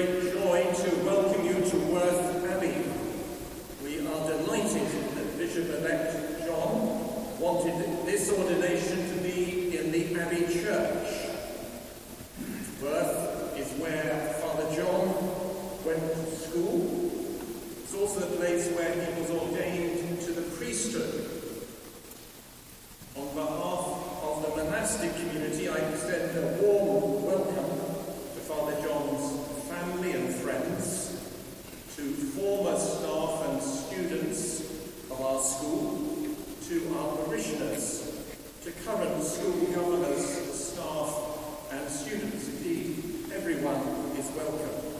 great joy to welcome you to Worth Abbey. We are delighted that Bishop-elect John wanted this ordination to be in the Abbey Church. Worth is where Father John went to school. It's also the place where he was ordained to the priesthood. On behalf of the monastic community, I extend a warm welcome to Father John's family and friends, to former staff and students of our school, to our parishioners, to current school governors, staff and students. Indeed, everyone is welcome.